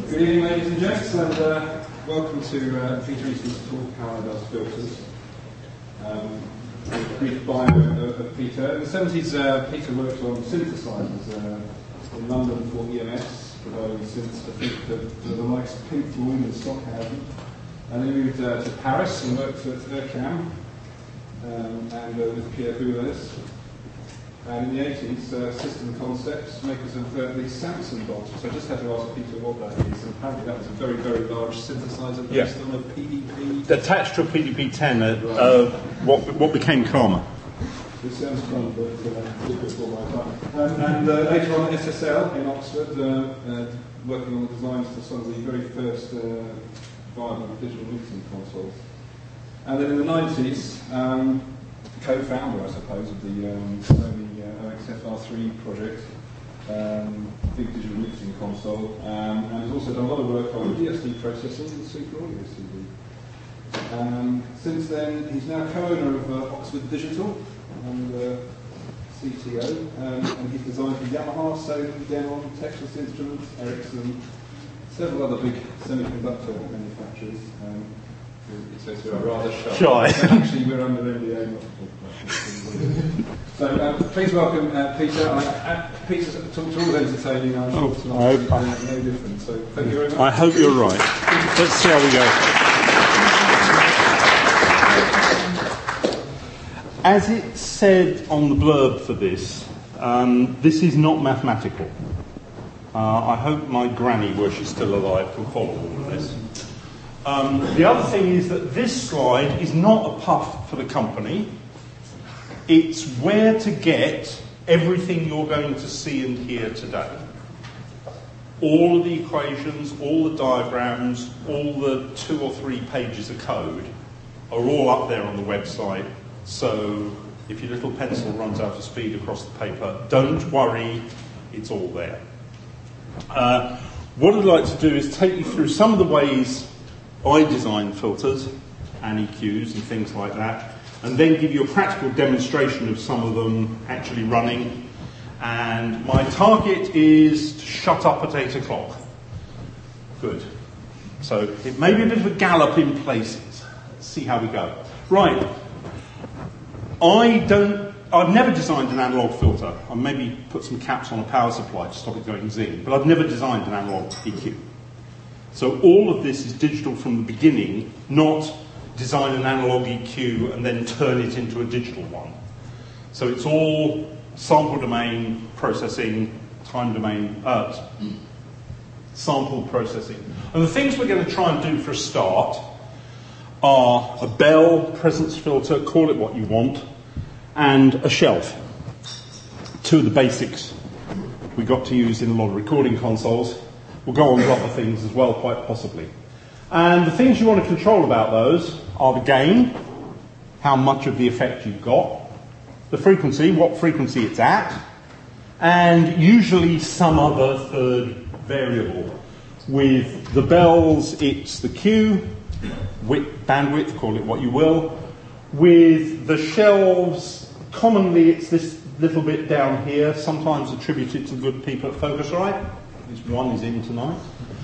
Good evening, ladies and gents, and welcome to Peter Easton's talk, How I Does Filters. A brief bio of Peter. In the 70s, Peter worked on synthesizers in London for EMS, providing synths for the likes of Pink Floyd and Stockhausen. And then he moved to Paris and worked at ERCAM and with Pierre Boulez. And in the 80s, System Concepts, makers of the Samson box. So I just had to ask Peter what that is. And apparently that was a very, very large synthesizer based on a PDP. Attached to a PDP-10, what became Karma. It sounds fun, but it's before my time. And later on at SSL in Oxford, working on the designs for some of the very first viable digital mixing consoles. And then in the 90s, co-founder, I suppose, of the Sony OXF-R3 project, big digital mixing console, and has also done a lot of work on DSD processing and Super Audio CD. Since then, he's now co-owner of Oxford Digital and CTO, and he's designed for Yamaha, Sony, Denon, Texas Instruments, Ericsson, several other big semiconductor manufacturers. It says we're rather shy. Actually, we're under NDA not to talk about. So please welcome Peter. Peter's talked all entertaining. I'm sure it's not no different. So thank you very much. I hope you're right. Let's see how we go. As it said on the blurb for this, this is not mathematical. I hope my granny, were she still alive, can follow all of this. The other thing is that this slide is not a puff for the company. It's where to get everything you're going to see and hear today. All of the equations, all the diagrams, all the 2 or 3 pages of code are all up there on the website. So if your little pencil runs out of speed across the paper, don't worry, it's all there. What I'd like to do is take you through some of the ways I design filters and EQs and things like that, and then give you a practical demonstration of some of them actually running. And my target is to shut up at 8 o'clock. Good. So it may be a bit of a gallop in places. Let's see how we go. Right. I've never designed an analog filter. I maybe put some caps on a power supply to stop it going zing, but I've never designed an analog EQ. So all of this is digital from the beginning, not design an analog EQ and then turn it into a digital one. So it's all sample domain processing, time domain, sample processing. And the things we're going to try and do for a start are a bell, presence filter, call it what you want, and a shelf. 2 of the basics we got to use in a lot of recording consoles. We'll go on to other things as well, quite possibly. And the things you want to control about those are the gain, how much of the effect you've got, the frequency, what frequency it's at, and usually some other third variable. With the bells, it's the Q, bandwidth, call it what you will. With the shelves, commonly it's this little bit down here, sometimes attributed to the good people at Focusrite. This one is in tonight.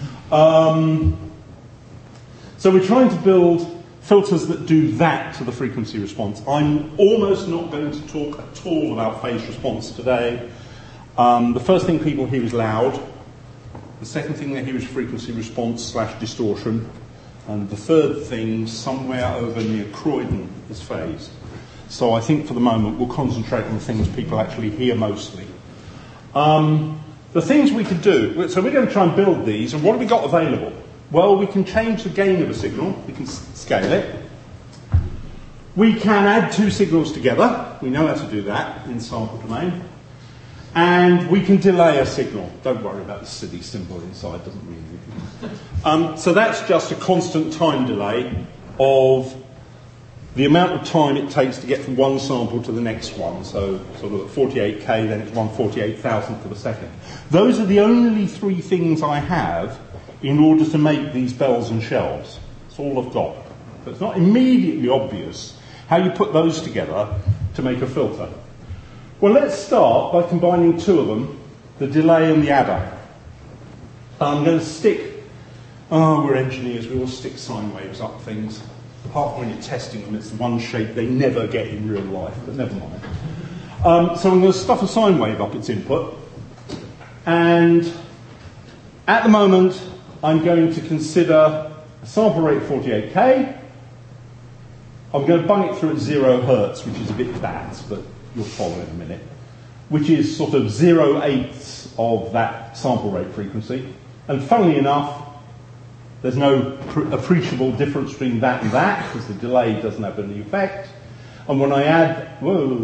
So we're trying to build filters that do that to the frequency response. I'm almost not going to talk at all about phase response today. The first thing people hear is loud. The second thing they hear is frequency response / distortion. And the third thing, somewhere over near Croydon, is phase. So I think for the moment we'll concentrate on the things people actually hear mostly. The things we could do, so we're going to try and build these, and what have we got available? Well, we can change the gain of a signal, we can scale it. We can add 2 signals together, we know how to do that in sample domain. And we can delay a signal. Don't worry about the silly symbol inside, doesn't really. So that's just a constant time delay of the amount of time it takes to get from one sample to the next one. So sort of at 48k, then it's 1/48,000th of a second. Those are the only 3 things I have in order to make these bells and shelves. That's all I've got. So it's not immediately obvious how you put those together to make a filter. Well, let's start by combining 2 of them, the delay and the adder. I'm going to stick Oh, we're engineers, we all stick sine waves up things. Apart from when you're testing them, it's the one shape they never get in real life, but never mind. So I'm going to stuff a sine wave up its input. And at the moment, I'm going to consider a sample rate of 48k. I'm going to bung it through at 0 hertz, which is a bit bad, but you'll follow in a minute, which is sort of 0.8 of that sample rate frequency. And funnily enough, there's no appreciable difference between that and that, because the delay doesn't have any effect. And when I add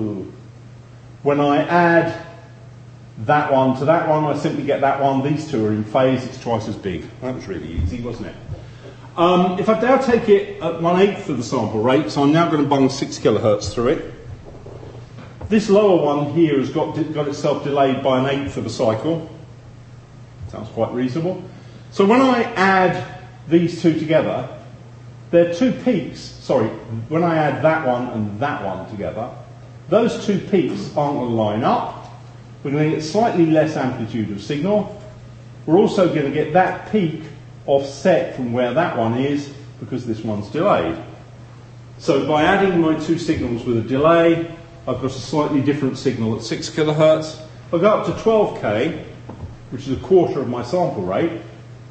that one to that one, I simply get that one. These two are in phase, it's twice as big. That was really easy, wasn't it? If I now take it at 1/8 of the sample rate, so I'm now going to bung 6 kilohertz through it. This lower one here has got itself delayed by 1/8 of a cycle. Sounds quite reasonable. So when I add these two together, they're two peaks. Sorry, when I add that one and that one together, those two peaks aren't going to line up. We're going to get slightly less amplitude of signal. We're also going to get that peak offset from where that one is, because this one's delayed. So by adding my two signals with a delay, I've got a slightly different signal at 6 kilohertz. If I go up to 12k, which is a quarter of my sample rate,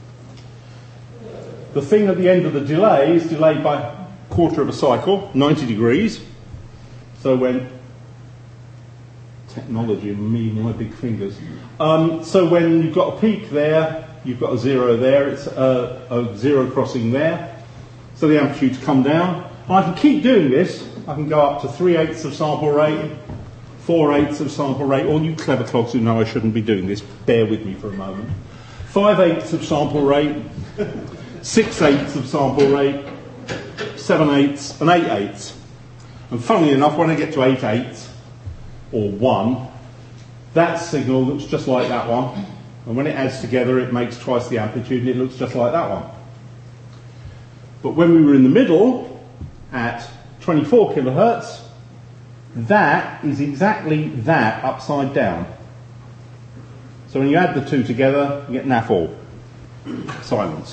the thing at the end of the delay is delayed by a quarter of a cycle, 90 degrees. So when technology and me, my big fingers. So when you've got a peak there, you've got a 0 there, it's a 0 crossing there. So the amplitudes come down. And I can keep doing this. I can go up to 3/8 of sample rate, 4/8 of sample rate. All you clever clogs who know I shouldn't be doing this, bear with me for a moment. 5/8 of sample rate, 6/8 of sample rate, 7/8 and 8/8. And funnily enough, when I get to 8/8 or 1, that signal looks just like that one. And when it adds together, it makes twice the amplitude, and it looks just like that one. But when we were in the middle, at 24 kilohertz, that is exactly that upside down. So when you add the two together, you get naff all. Silence.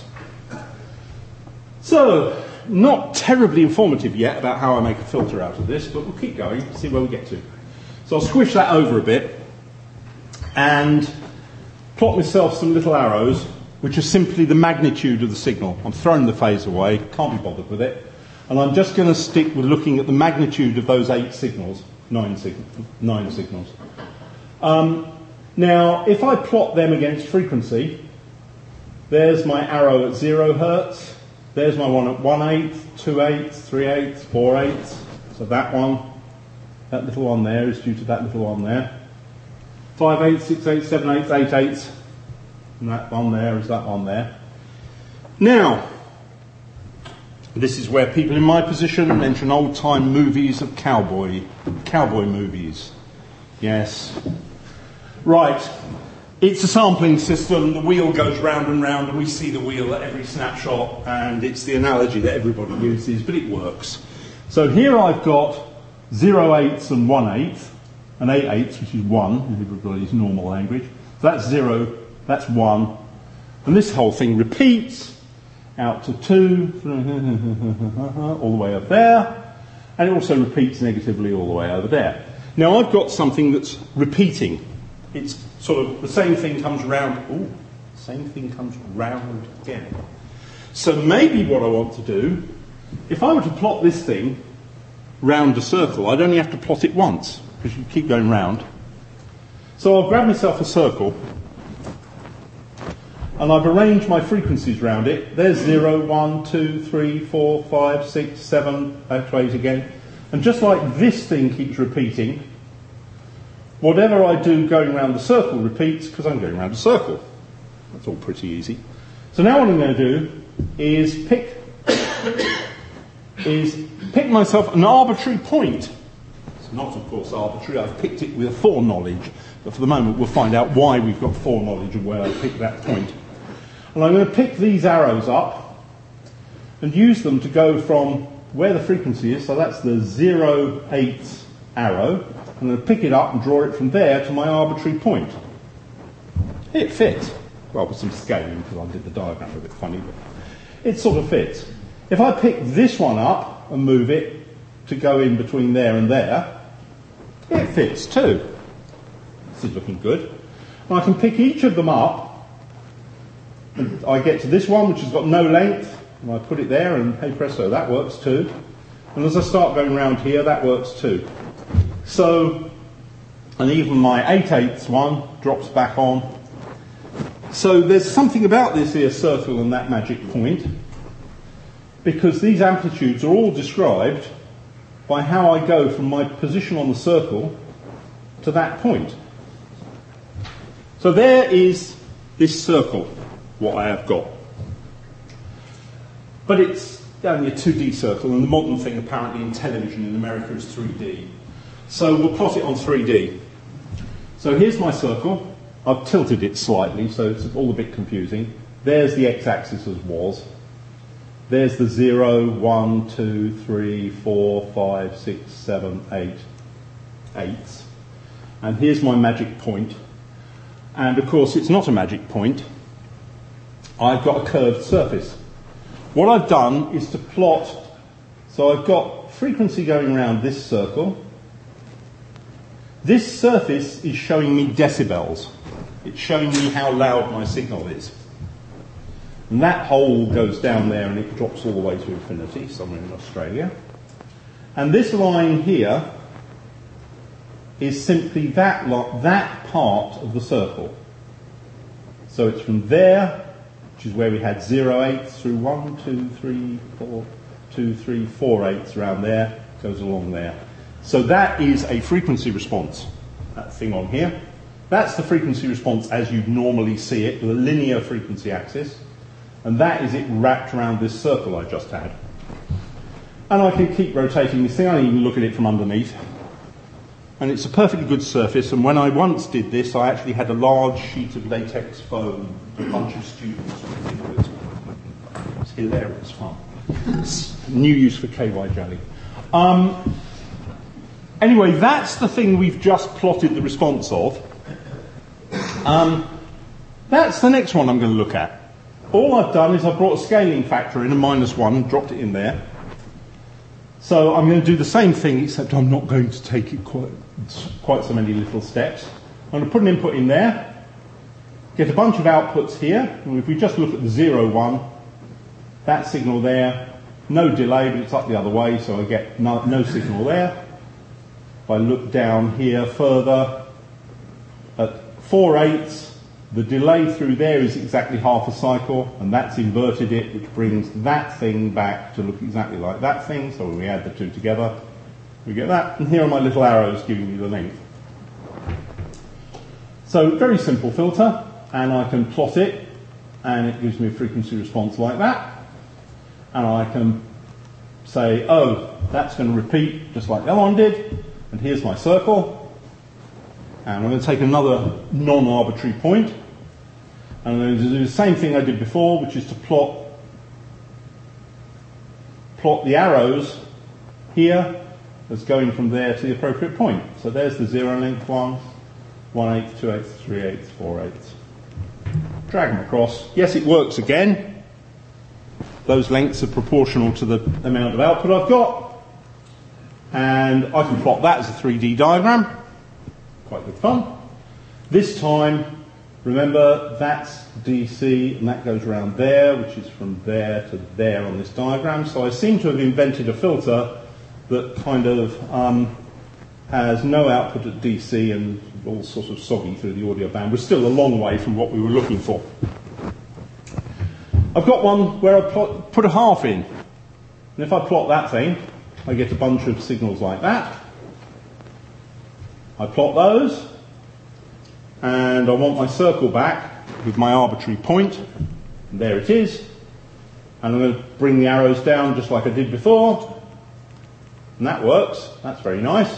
So, not terribly informative yet about how I make a filter out of this, but we'll keep going, see where we get to. So I'll squish that over a bit, and plot myself some little arrows, which are simply the magnitude of the signal. I'm throwing the phase away, can't be bothered with it. And I'm just going to stick with looking at the magnitude of those 8 signals, 9 signals. Now, if I plot them against frequency, there's my arrow at 0 hertz, there's my one at 1/8, 2/8, 3/8, 4/8. So that one, that little one there is due to that little one there. 5/8, 6/8, 7/8, 8/8. And that one there is that one there. Now, this is where people in my position mention old-time movies of cowboy movies. Yes. Right. It's a sampling system. The wheel goes round and round, and we see the wheel at every snapshot, and it's the analogy that everybody uses, but it works. So here I've got 0/8 and 1/8, and 8/8, which is 1 in everybody's normal language. So that's 0, that's 1. And this whole thing repeats out to 2, all the way up there, and it also repeats negatively all the way over there. Now I've got something that's repeating. It's sort of the same thing comes round. Ooh, same thing comes round again. So maybe what I want to do, if I were to plot this thing round a circle, I'd only have to plot it once, because you keep going round. So I'll grab myself a circle, and I've arranged my frequencies round it. There's 0, 1, 2, 3, 4, 5, 6, 7, 8 again. And just like this thing keeps repeating, whatever I do going around the circle repeats, because I'm going around a circle. That's all pretty easy. So now what I'm going to do is pick myself an arbitrary point. It's not, of course, arbitrary. I've picked it with foreknowledge. But for the moment, we'll find out why we've got foreknowledge of where I picked that point. And I'm going to pick these arrows up and use them to go from where the frequency is, so that's the 0/8 arrow. I'm going to pick it up and draw it from there to my arbitrary point. It fits. well, with some scaling because I did the diagram a bit funny, but it sort of fits. If I pick this one up and move it to go in between there and there, it fits too. This is looking good. And I can pick each of them up, and I get to this one which has got no length, and I put it there, and hey presto, that works too. And as I start going around here, that works too. So, and even my 8/8 one drops back on. So there's something about this here circle and that magic point, because these amplitudes are all described by how I go from my position on the circle to that point. So there is this circle, what I have got. But it's only a 2D circle, and the modern thing apparently in television in America is 3D. So we'll plot it on 3D. So here's my circle. I've tilted it slightly, so it's all a bit confusing. There's the x-axis as was. There's the 0, 1, 2, 3, 4, 5, 6, 7, 8, 8s. And here's my magic point. And of course it's not a magic point. I've got a curved surface. What I've done is to plot, so I've got frequency going around this circle. This surface is showing me decibels. It's showing me how loud my signal is. And that hole goes down there and it drops all the way to infinity, somewhere in Australia. And this line here is simply that part of the circle. So it's from there, which is where we had 0/8 through 1, 2, 3, 4, 2, 3, 4 eighths around there, goes along there. So that is a frequency response, that thing on here. That's the frequency response as you'd normally see it, with a linear frequency axis. And that is it wrapped around this circle I just had. And I can keep rotating this thing. I can even look at it from underneath. And it's a perfectly good surface. And when I once did this, I actually had a large sheet of latex foam, a bunch of students. It's hilarious fun. It's new use for KY jelly. Anyway, that's the thing we've just plotted the response of. That's the next one I'm going to look at. All I've done is I've brought a scaling factor in, a -1, and dropped it in there. So I'm going to do the same thing, except I'm not going to take it quite so many little steps. I'm going to put an input in there, get a bunch of outputs here, and if we just look at the 0, 1, that signal there, no delay, but it's up the other way, so I get no signal there. If I look down here further, at 4/8, the delay through there is exactly half a cycle, and that's inverted it, which brings that thing back to look exactly like that thing. So when we add the two together, we get that. And here are my little arrows giving me the length. So very simple filter, and I can plot it, and it gives me a frequency response like that. And I can say, oh, that's going to repeat just like the other one did. And here's my circle. And I'm going to take another non-arbitrary point. And I'm going to do the same thing I did before, which is to plot the arrows here as going from there to the appropriate point. So there's the 0 length one, 1/8, 2/8, 3/8, 4/8. Drag them across. Yes, it works again. Those lengths are proportional to the amount of output I've got. And I can plot that as a 3D diagram. Quite good fun. This time, remember, that's DC, and that goes around there, which is from there to there on this diagram. So I seem to have invented a filter that kind of has no output at DC and all sort of soggy through the audio band. We're still a long way from what we were looking for. I've got one where I put a half in. And if I plot that thing, I get a bunch of signals like that. I plot those, and I want my circle back with my arbitrary point, and there it is. And I'm going to bring the arrows down just like I did before, and that works. That's very nice.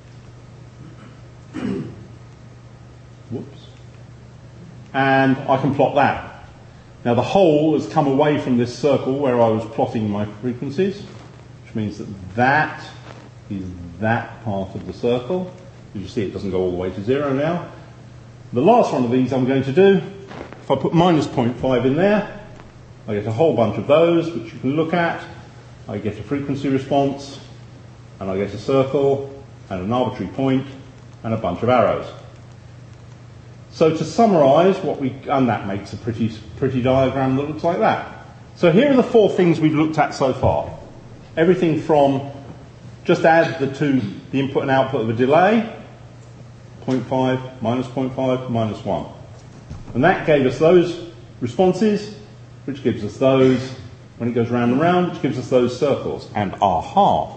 Whoops. And I can plot that. Now the hole has come away from this circle where I was plotting my frequencies, which means that that is that part of the circle. As you see, it doesn't go all the way to 0 now. The last one of these I'm going to do, if I put minus 0.5 in there, I get a whole bunch of those, which you can look at. I get a frequency response, and I get a circle, and an arbitrary point, and a bunch of arrows. So to summarise, and that makes a pretty diagram that looks like that. So here are the 4 things we've looked at so far. Everything from just add the input and output of a delay, 0.5, minus 0.5, minus 1. And that gave us those responses, which gives us those, when it goes round and round, which gives us those circles. And aha!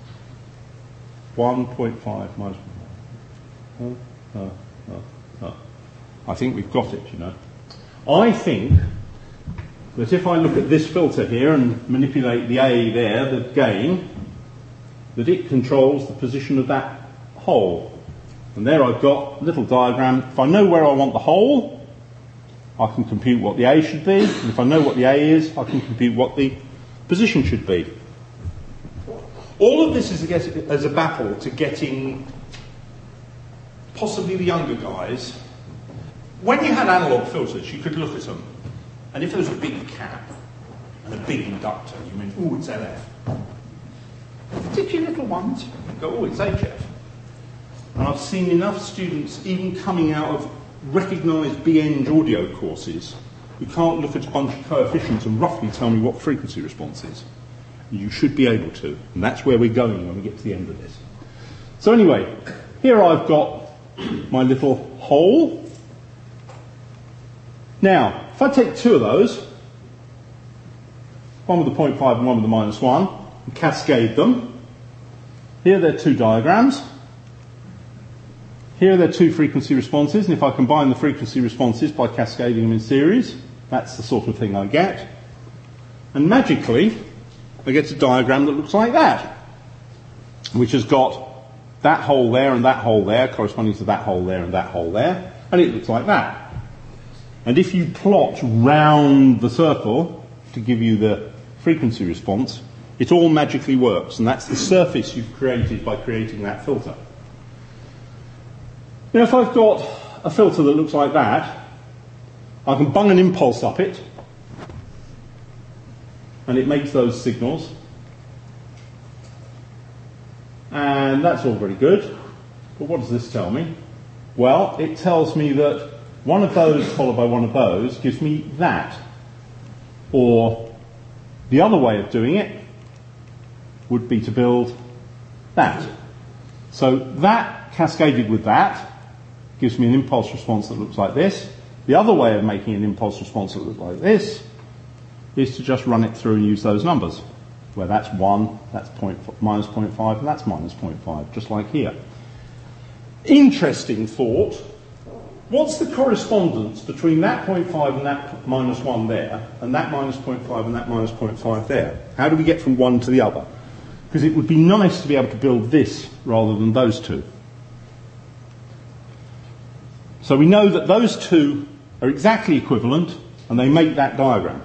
1.5 minus 1. I think we've got it, you know. I think that if I look at this filter here and manipulate the A there, the gain, that it controls the position of that hole. And there I've got a little diagram. If I know where I want the hole, I can compute what the A should be. And if I know what the A is, I can compute what the position should be. All of this is as a battle to getting possibly the younger guys. When you had analogue filters, you could look at them, and if there was a big cap and a big inductor, you went, "Ooh, it's LF." Particularly little ones, you go, "Oh, it's HF." And I've seen enough students, even coming out of recognised BEng audio courses, who can't look at a bunch of coefficients and roughly tell me what frequency response is. You should be able to, and that's where we're going when we get to the end of this. So anyway, here I've got my little hole. Now, if I take 2 of those, one with the 0.5 and one with the minus 1, and cascade them, here they're 2 diagrams. Here are their 2 frequency responses, and if I combine the frequency responses by cascading them in series, that's the sort of thing I get. And magically, I get a diagram that looks like that, which has got that hole there and that hole there, corresponding to that hole there and that hole there, and it looks like that. And if you plot round the circle to give you the frequency response, it all magically works, and that's the surface you've created by creating that filter. Now, if I've got a filter that looks like that, I can bung an impulse up it, and it makes those signals. And that's all very good. But what does this tell me? Well, it tells me that one of those followed by one of those gives me that. Or the other way of doing it would be to build that. So that cascaded with that gives me an impulse response that looks like this. The other way of making an impulse response that looks like this is to just run it through and use those numbers, where that's 1, that's minus 0.5, and that's minus 0.5, just like here. Interesting thought. What's the correspondence between that 0.5 and that minus 1 there, and that minus 0.5 and that minus 0.5 there? How do we get from one to the other? Because it would be nice to be able to build this rather than those 2. So we know that those 2 are exactly equivalent, and they make that diagram.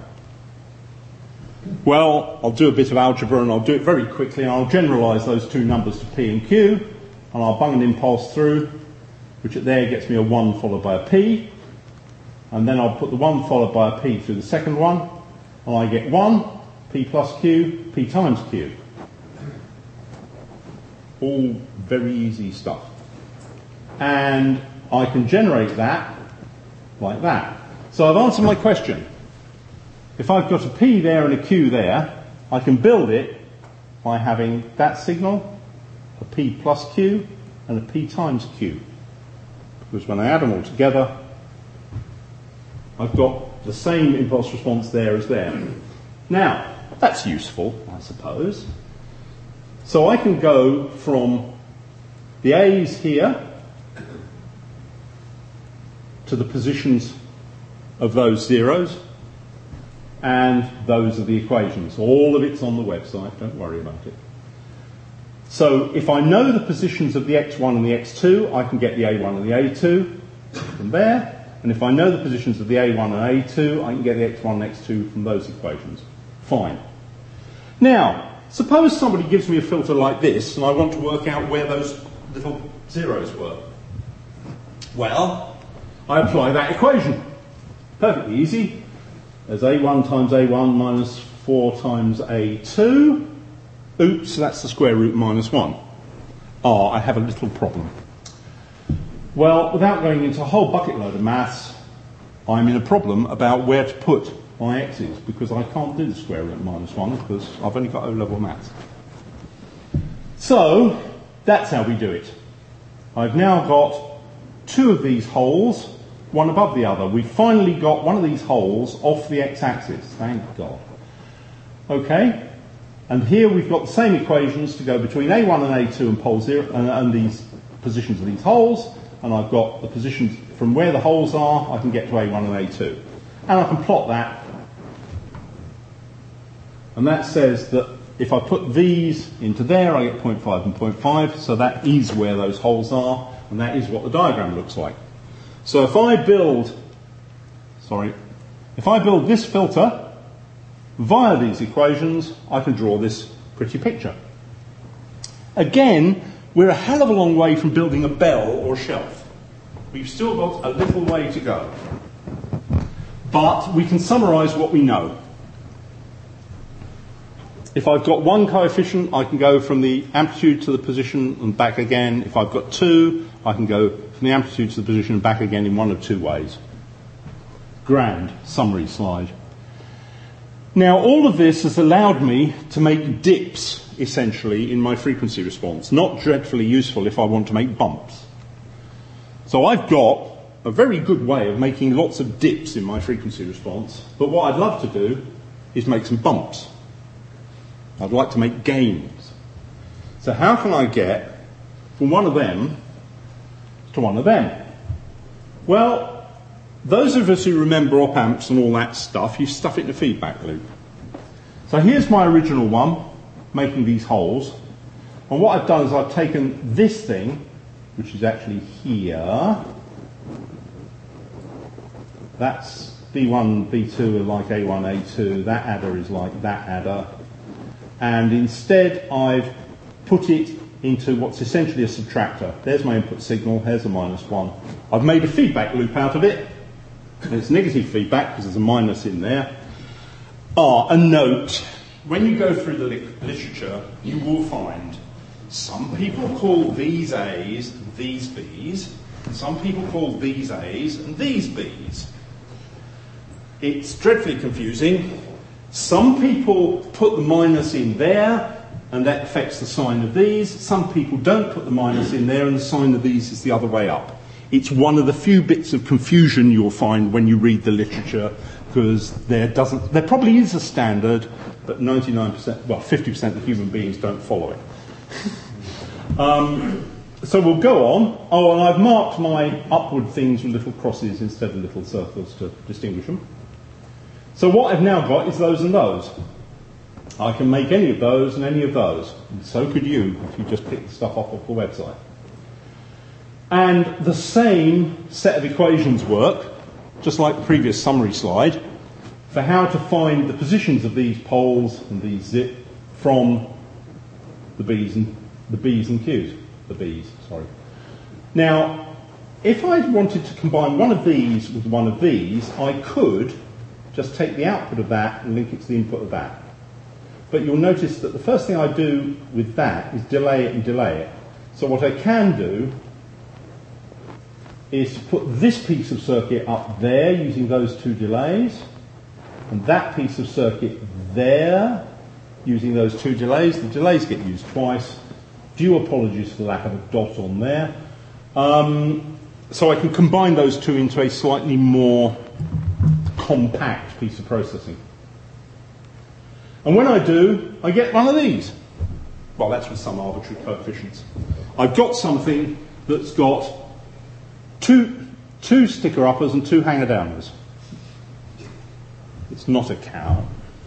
Well, I'll do a bit of algebra, and I'll do it very quickly, and I'll generalise those 2 numbers to P and Q, and I'll bung an impulse through, which at there gets me a 1 followed by a P, and then I'll put the 1 followed by a P through the second one, and I get 1, P plus Q, P times Q. All very easy stuff. And I can generate that like that. So I've answered my question. If I've got a P there and a Q there, I can build it by having that signal, a P plus Q, and a P times Q. Because when I add them all together, I've got the same impulse response there as there. Now, that's useful, I suppose. So I can go from the A's here to the positions of those zeros, and those are the equations. All of it's on the website, don't worry about it. So if I know the positions of the x1 and the x2, I can get the a1 and the a2 from there. And if I know the positions of the a1 and a2, I can get the x1 and x2 from those equations. Fine. Now, suppose somebody gives me a filter like this, and I want to work out where those little zeros were. Well, I apply that equation. Perfectly easy. There's A1 times A1 minus 4 times A2. Oops, that's the square root minus 1. I have a little problem. Well, without going into a whole bucket load of maths, I'm in a problem about where to put my x's, because I can't do the square root minus 1 because I've only got O-level maths. So, that's how we do it. I've now got two of these holes, one above the other. We've finally got one of these holes off the x-axis, thank God. Okay, and here we've got the same equations to go between A1 and A2 and pole 0, and these positions of these holes, and I've got the positions from where the holes are, I can get to A1 and A2. And I can plot that, and that says that if I put these into there, I get 0.5 and 0.5, so that is where those holes are, and that is what the diagram looks like. So if I build this filter via these equations, I can draw this pretty picture. Again, we're a hell of a long way from building a bell or a shelf. We've still got a little way to go. But we can summarise what we know. If I've got one coefficient, I can go from the amplitude to the position and back again. If I've got two, I can go from the amplitude to the position and back again in one of two ways. Grand summary slide. Now, all of this has allowed me to make dips, essentially, in my frequency response. Not dreadfully useful if I want to make bumps. So I've got a very good way of making lots of dips in my frequency response, but what I'd love to do is make some bumps. I'd like to make gains. So how can I get from one of them to one of them? Well, those of us who remember op amps and all that stuff, you stuff it in a feedback loop. So here's my original one, making these holes. And what I've done is I've taken this thing, which is actually here. That's B1, B2 are like A1, A2. That adder is like that adder. And instead I've put it into what's essentially a subtractor. There's my input signal, here's a minus 1. I've made a feedback loop out of it. And it's negative feedback because there's a minus in there. A note. When you go through the literature, you will find some people call these A's and these B's, and some people call these A's and these B's. It's dreadfully confusing. Some people put the minus in there, and that affects the sign of these. Some people don't put the minus in there, and the sign of these is the other way up. It's one of the few bits of confusion you'll find when you read the literature, because there probably is a standard, but 99%, well, 50% of human beings don't follow it. So we'll go on. Oh, and I've marked my upward things with little crosses instead of little circles to distinguish them. So what I've now got is those and those. I can make any of those and any of those. And so could you if you just pick the stuff off the website. And the same set of equations work, just like the previous summary slide, for how to find the positions of these poles and these zip from the B's and Q's. The B's, sorry. Now, if I wanted to combine one of these with one of these, I could just take the output of that and link it to the input of that. But you'll notice that the first thing I do with that is delay it and delay it. So what I can do is put this piece of circuit up there using those two delays, and that piece of circuit there using those two delays. The delays get used twice. Due apologies for the lack of a dot on there. So I can combine those two into a slightly more compact piece of processing. And when I do, I get one of these. Well, that's with some arbitrary coefficients. I've got something that's got two sticker uppers and two hanger downers. It's not a cow.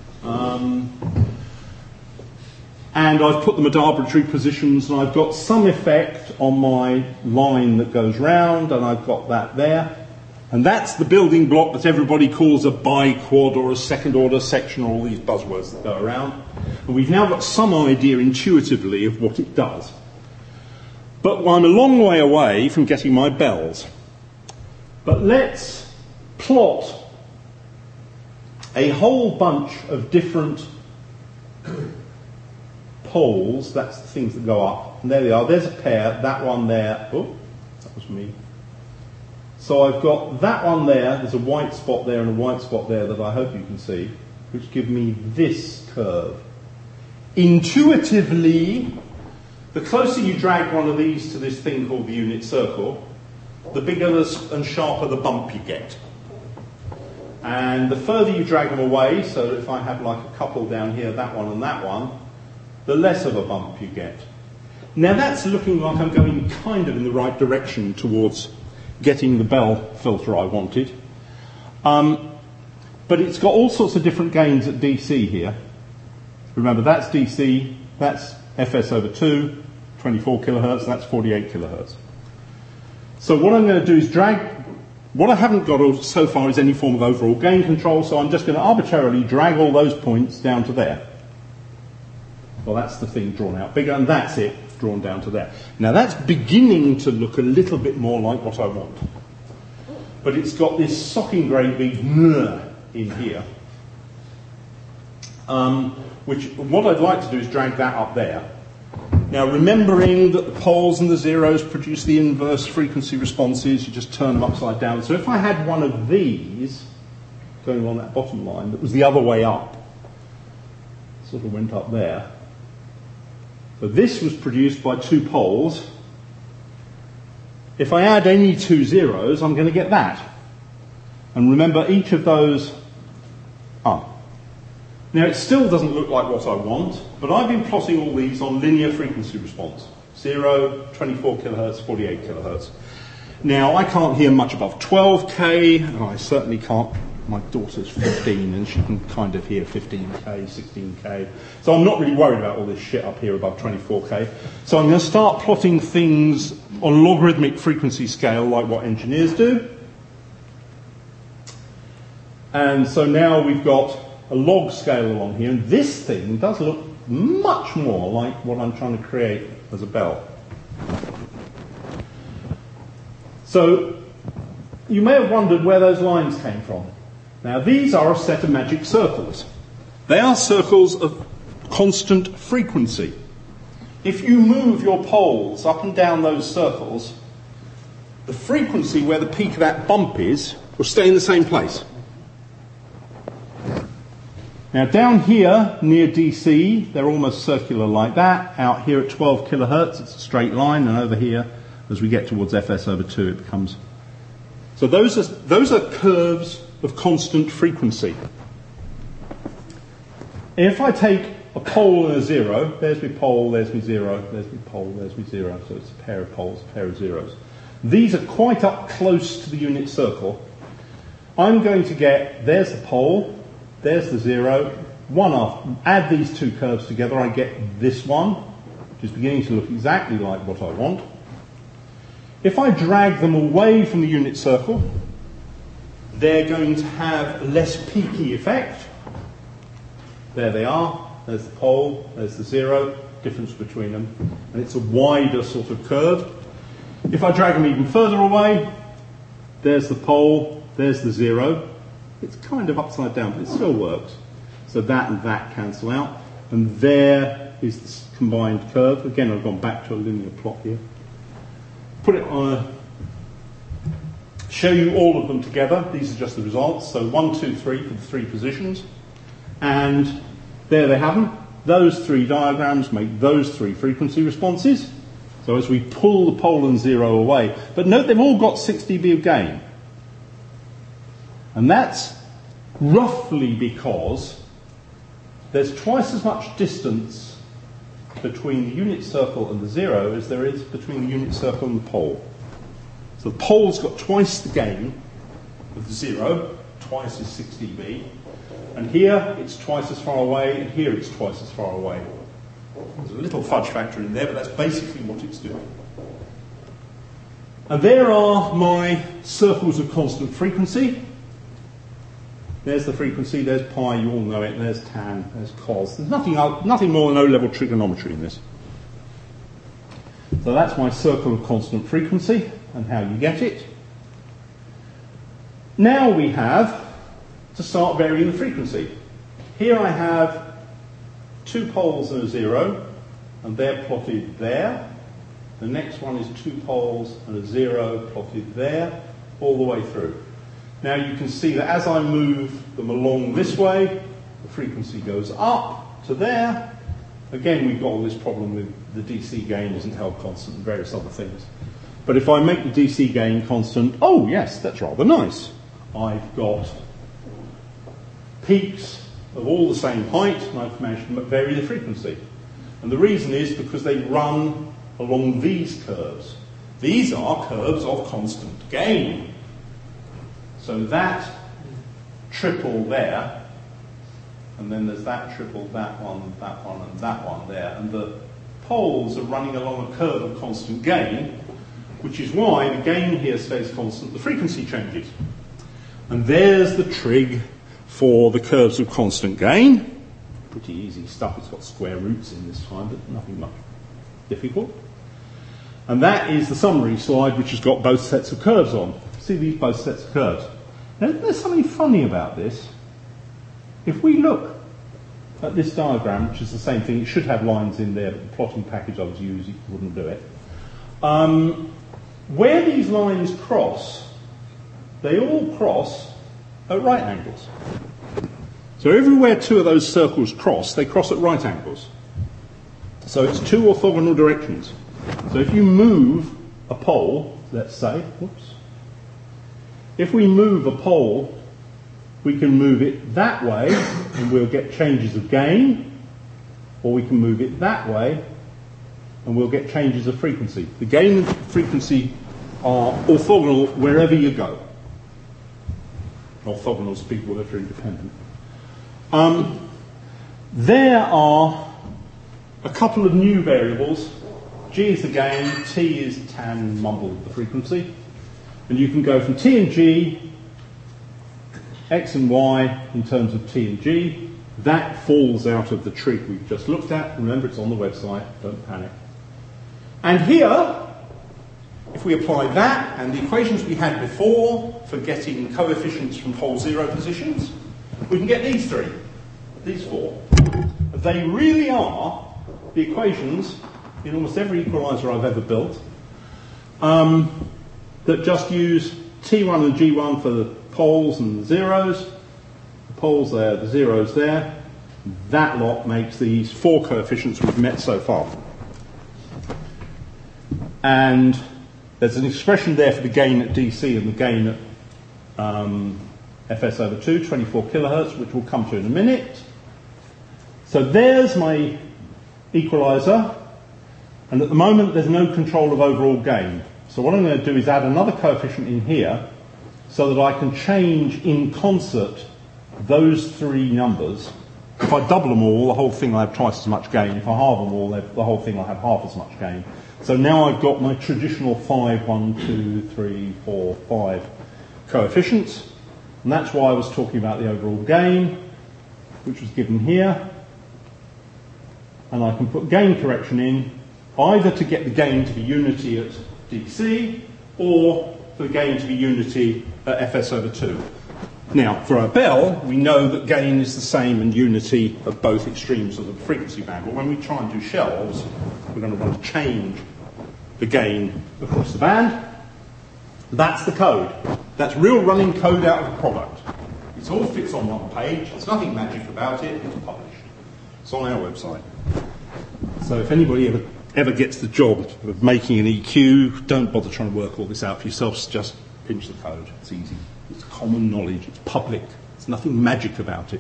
And I've put them at arbitrary positions, and I've got some effect on my line that goes round, and I've got that there. And that's the building block that everybody calls a biquad or a second order section, or all these buzzwords that go around. And we've now got some idea intuitively of what it does. But I'm a long way away from getting my bells. But let's plot a whole bunch of different poles. That's the things that go up. And there they are. There's a pair. That one there. Oh, that was me. So I've got that one there. There's a white spot there and a white spot there that I hope you can see, which give me this curve. Intuitively, the closer you drag one of these to this thing called the unit circle, the bigger and sharper the bump you get. And the further you drag them away, so if I have like a couple down here, that one and that one, the less of a bump you get. Now that's looking like I'm going kind of in the right direction towards getting the Bell filter I wanted. But it's got all sorts of different gains at DC here. Remember, that's DC, that's FS over 2, 24 kilohertz, that's 48 kilohertz. So what I'm going to do is drag, what I haven't got so far is any form of overall gain control, so I'm just going to arbitrarily drag all those points down to there. Well, that's the thing drawn out bigger, and that's it drawn down to there. Now that's beginning to look a little bit more like what I want. But it's got this sock engraving in here. Which, what I'd like to do is drag that up there. Now, remembering that the poles and the zeros produce the inverse frequency responses, you just turn them upside down. So if I had one of these going on that bottom line that was the other way up, sort of went up there. So this was produced by two poles. If I add any two zeros, I'm going to get that. And remember, each of those are. Now, it still doesn't look like what I want, but I've been plotting all these on linear frequency response. 0, 24 kilohertz, 48 kilohertz. Now, I can't hear much above 12K, and I certainly can't. My daughter's 15, and she can kind of hear 15K, 16K. So I'm not really worried about all this shit up here above 24K. So I'm going to start plotting things on logarithmic frequency scale like what engineers do. And so now we've got a log scale along here, and this thing does look much more like what I'm trying to create as a bell. So you may have wondered where those lines came from. Now these are a set of magic circles. They are circles of constant frequency. If you move your poles up and down those circles, the frequency where the peak of that bump is will stay in the same place. Now down here near DC, they're almost circular like that. Out here at 12 kilohertz, it's a straight line, and over here, as we get towards FS over 2, it becomes. So those are curves of constant frequency. If I take a pole and a zero, there's my pole, there's my zero, there's my pole, there's my zero, so it's a pair of poles, a pair of zeros. These are quite up close to the unit circle. I'm going to get, there's the pole, there's the zero, one off. Add these two curves together, I get this one, which is beginning to look exactly like what I want. If I drag them away from the unit circle, they're going to have a less peaky effect. There they are. There's the pole, there's the zero, difference between them. And it's a wider sort of curve. If I drag them even further away, there's the pole, there's the zero. It's kind of upside down, but it still works. So that and that cancel out. And there is this combined curve. Again, I've gone back to a linear plot here. Put it on a... Show you all of them together. These are just the results. So 1, 2, 3 for the three positions. And there they have them. Those three diagrams make those three frequency responses. So as we pull the pole and zero away. But note they've all got 6 dB of gain. And that's roughly because there's twice as much distance between the unit circle and the zero as there is between the unit circle and the pole. So the pole's got twice the gain of the zero, twice is 6 dB, and here it's twice as far away, and here it's twice as far away. There's a little fudge factor in there, but that's basically what it's doing. And there are my circles of constant frequency. There's the frequency, there's pi, you all know it, there's tan, there's cos. There's nothing more than O-level trigonometry in this. So that's my circle of constant frequency and how you get it. Now we have to start varying the frequency. Here I have 2 poles and a 0, and they're plotted there. The next one is 2 poles and a 0 plotted there, all the way through. Now you can see that as I move them along this way, the frequency goes up to there. Again, we've got all this problem with the DC gain isn't held constant and various other things. But if I make the DC gain constant, oh yes, that's rather nice. I've got peaks of all the same height, and I've managed to vary the frequency. And the reason is because they run along these curves. These are curves of constant gain. So that triple there, and then there's that triple, that one, and that one there. And the poles are running along a curve of constant gain, which is why the gain here stays constant, the frequency changes. And there's the trig for the curves of constant gain. Pretty easy stuff. It's got square roots in this time, but nothing much difficult. And that is the summary slide, which has got both sets of curves on. See these both sets of curves. Now, there's something funny about this. If we look at this diagram, which is the same thing, it should have lines in there, but the plotting package I was using wouldn't do it. Where these lines cross, they all cross at right angles. So everywhere 2 of those circles cross, they cross at right angles. So it's 2 orthogonal directions. So if you move a pole, let's say, whoops, if we move a pole, we can move it that way and we'll get changes of gain, or we can move it that way and we'll get changes of frequency. The gain and frequency are orthogonal wherever you go. Orthogonal is a big word for independent. There are a couple of new variables. G is the gain, T is tan mumble, the frequency. And you can go from T and G, X and Y in terms of T and G. That falls out of the trig we've just looked at. Remember, it's on the website, don't panic. And here, if we apply that and the equations we had before for getting coefficients from whole 0 positions, we can get these 3, these 4. They really are the equations in almost every equalizer I've ever built that just use T1 and G1 for the poles and the zeros. The poles there, the zeros there. That lot makes these 4 coefficients we've met so far. And there's an expression there for the gain at DC and the gain at Fs over 2, 24 kilohertz, which we'll come to in a minute. So there's my equalizer, and at the moment there's no control of overall gain. So what I'm going to do is add another coefficient in here so that I can change in concert those 3 numbers. If I double them all, the whole thing will have twice as much gain. If I halve them all, the whole thing will have half as much gain. So now I've got my traditional 5, 1, 2, 3, 4, 5 coefficients. And that's why I was talking about the overall gain, which was given here. And I can put gain correction in, either to get the gain to be unity at DC, or for the gain to be unity at Fs over 2. Now, for our bell, we know that gain is the same and unity at both extremes of the frequency band. But when we try and do shells, we're going to want to change the gain across the band. That's the code. That's real running code out of the product. It all fits on one page. There's nothing magic about it. It's published. It's on our website. So if anybody ever gets the job of making an EQ, don't bother trying to work all this out for yourselves. Just pinch the code. It's easy. It's common knowledge. It's public. There's nothing magic about it.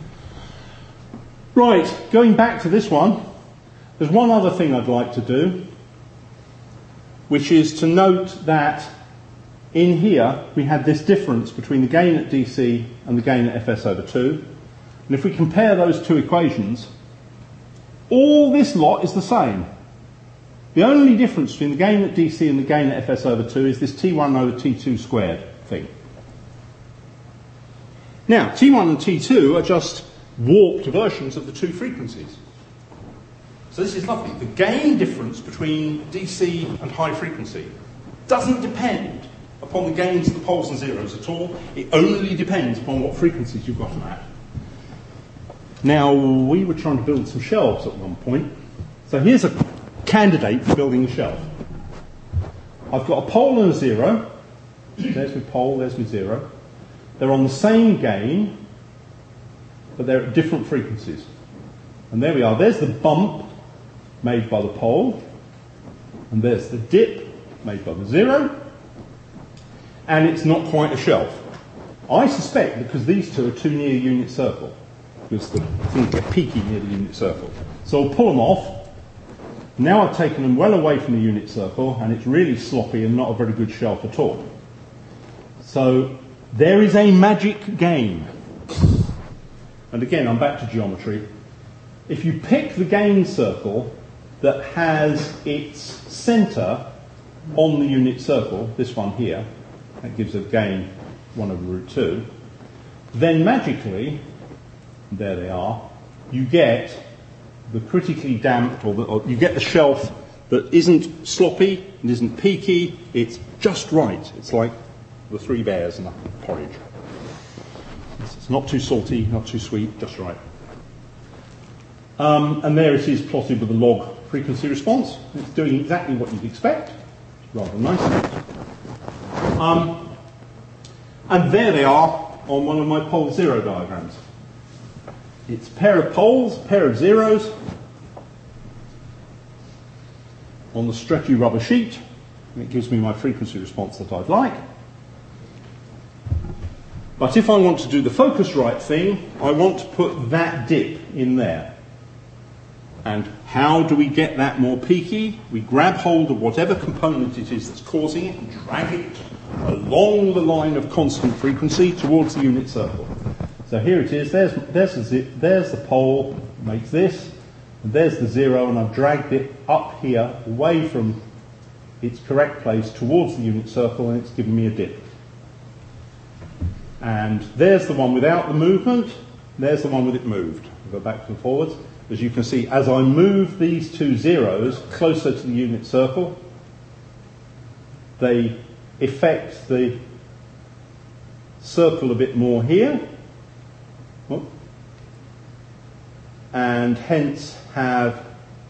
Right, going back to this one, there's one other thing I'd like to do, which is to note that in here we had this difference between the gain at DC and the gain at Fs over 2. And if we compare those 2 equations, all this lot is the same. The only difference between the gain at DC and the gain at Fs over 2 is this T1 over T2 squared thing. Now, T1 and T2 are just warped versions of the 2 frequencies. So this is lovely. The gain difference between DC and high frequency doesn't depend upon the gains of the poles and zeros at all. It only depends upon what frequencies you've got them at. Now, we were trying to build some shelves at one point. So here's a candidate for building a shelf. I've got a pole and a zero. There's my pole, there's my zero. They're on the same gain, but they're at different frequencies. And there we are. There's the bump made by the pole. And there's the dip made by the zero. And it's not quite a shelf. I suspect because these two are too near unit circle. Because the things get peaky near the unit circle. So I'll pull them off. Now I've taken them well away from the unit circle, and it's really sloppy and not a very good shelf at all. So there is a magic gain. And again, I'm back to geometry. If you pick the gain circle that has its centre on the unit circle, this one here, that gives a gain 1 over root 2, then magically, there they are, you get the critically damped, or you get the shelf that isn't sloppy and isn't peaky, it's just right. It's like the Three Bears and the porridge. It's not too salty, not too sweet, just right. And there it is plotted with a log frequency response. It's doing exactly what you'd expect. Rather nice. And there they are on one of my pole zero diagrams. It's a pair of poles, a pair of zeros on the stretchy rubber sheet. And it gives me my frequency response that I'd like. But if I want to do the Focusrite thing, I want to put that dip in there. And how do we get that more peaky? We grab hold of whatever component it is that's causing it and drag it along the line of constant frequency towards the unit circle. So here it is, there's the pole, makes this, and there's the zero, and I've dragged it up here, away from its correct place towards the unit circle, and it's given me a dip. And there's the one without the movement, there's the one with it moved. I'll go back and forwards. As you can see, as I move these two zeros closer to the unit circle, they affect the circle a bit more here, and hence have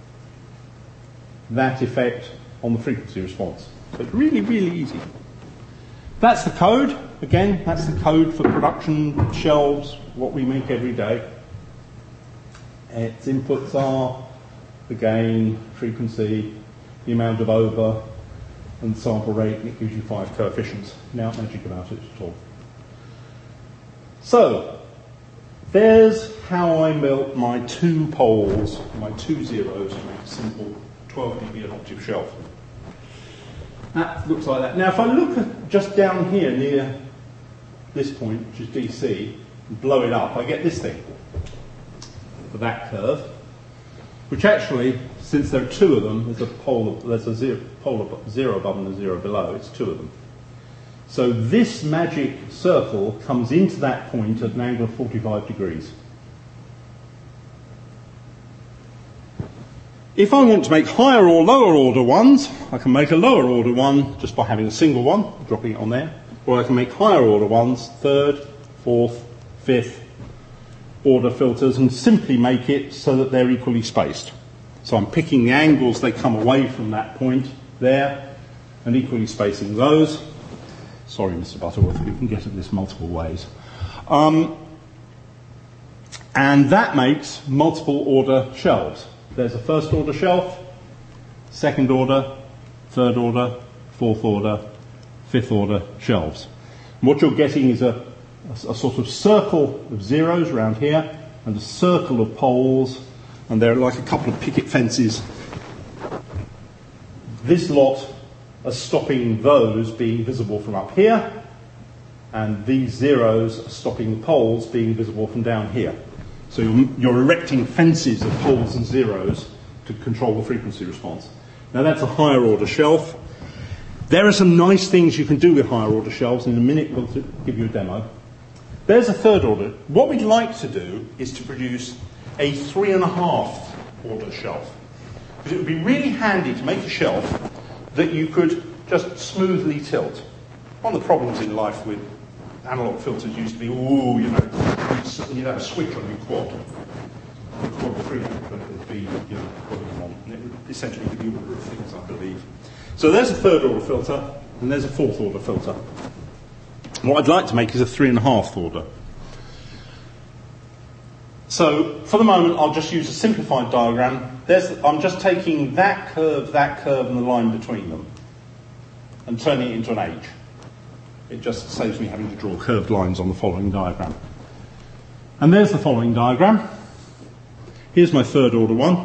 that effect on the frequency response. So it's really, really easy. That's the code. Again, that's the code for production shelves, what we make every day. Its inputs are the gain, frequency, the amount of over, and the sample rate, and it gives you 5 coefficients. Now magic about it at all. So, there's how I built my 2 poles, my 2 zeros to make a simple 12 dB an octave shelf. That looks like that. Now if I look at just down here near this point, which is DC, and blow it up, I get this thing for that curve, which actually, since there are 2 of them, there's a pole zero above and a zero below, it's 2 of them. So this magic circle comes into that point at an angle of 45 degrees. If I want to make higher or lower order ones, I can make a lower order one just by having a single one, dropping it on there, or I can make higher order ones, 3rd, 4th, 5th order filters, and simply make it so that they're equally spaced. So I'm picking the angles they come away from that point there, and equally spacing those. Sorry, Mr. Butterworth, we can get at this multiple ways. And that makes multiple order shelves. There's a 1st order shelf, 2nd order, 3rd order, 4th order, 5th order shelves. And what you're getting is a sort of circle of zeros around here, and a circle of poles, and they're like a couple of picket fences. This lot are stopping those being visible from up here, and these zeros are stopping the poles being visible from down here. So you're erecting fences of poles and zeros to control the frequency response. Now that's a higher order shelf. There are some nice things you can do with higher order shelves. In a minute we'll give you a demo. There's a 3rd order. What we'd like to do is to produce a 3.5 order shelf. Because it would be really handy to make a shelf that you could just smoothly tilt. One of the problems in life with analog filters used to be, you'd have a switch on your quad. Your quad 300 would be, what you want, and it would essentially give you order of things, I believe. So there's a third order filter, and there's a fourth order filter. What I'd like to make is a 3.5 order. So for the moment, I'll just use a simplified diagram. I'm just taking that curve, and the line between them, and turning it into an H. It just saves me having to draw curved lines on the following diagram. And there's the following diagram. Here's my third order one.